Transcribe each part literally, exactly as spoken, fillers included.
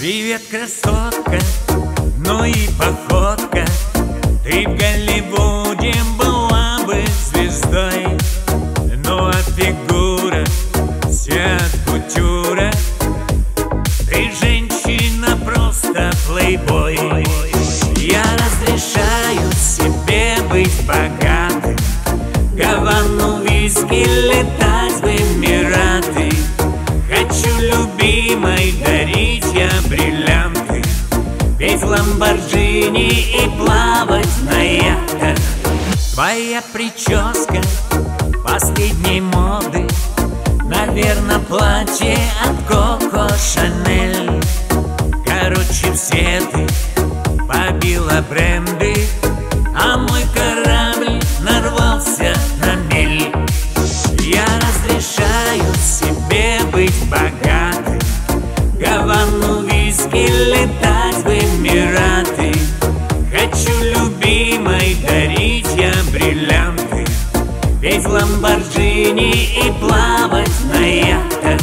Привет, красотка, ну и походка. Ты в Голливуде была бы звездой, ну а фигура вся от кутюра. Ты женщина, просто плейбой. Я разрешаю себе быть богатым, Гавану, виски, летать в Эмираты. Хочу любимой дарить я бриллианты, петь в Ламборджини и плавать на яхтах. Твоя прическа последней моды, наверно, платье от Коко Шанель. Короче, все ты побила бренды, а мой корабль нарвался на мель. Я разрешаю себе быть богатым, Гавану, виски, летать в Эмираты. Хочу любимой дарить я бриллианты, петь в Ламборджини и плавать на яхтах.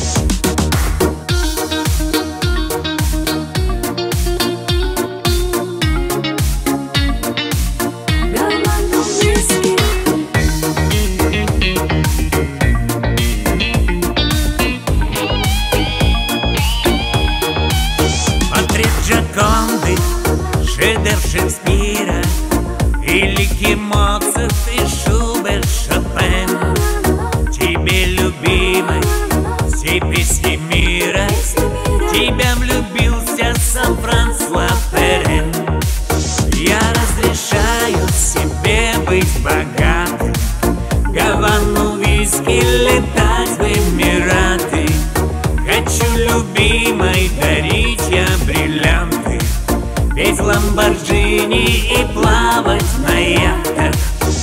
Джоконды, шедевр Шекспира, великий Моцарт и Шуберт, Шопен. Тебе, любимой, все песни мира, тебя влюбился сам Франсуа Перен. Я разрешаю себе быть богатым, Гавану, виски, летать в Эмираты. Хочу любимой дарить я бриллианты, петь в Ламборджини и плавать на яхтах.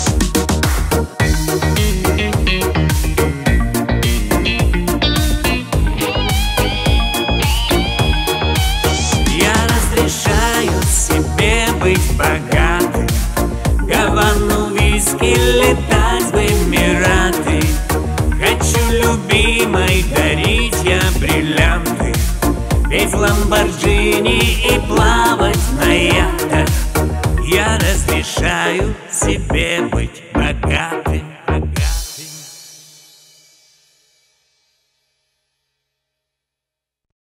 Я разрешаю себе быть богатым, Гавану, виски, летать в Эмираты. Хочу любимой дарить я бриллианты, петь в Ламборджини и плавать на яхтах. Я разрешаю себе быть богатым.